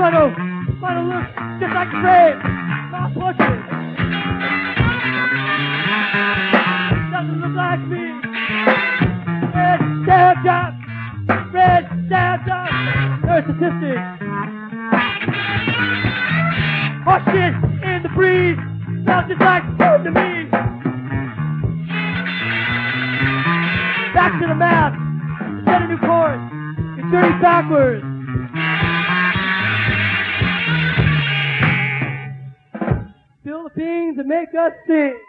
Final look, just like the grave. My portrait. Doesn't look like me. Red stab job. Red stab job. There's statistics. Hot shit in the breeze. Sounds just like food to me. Back to the map. Set a new course. It's journey backwards. Philippines that make us sing.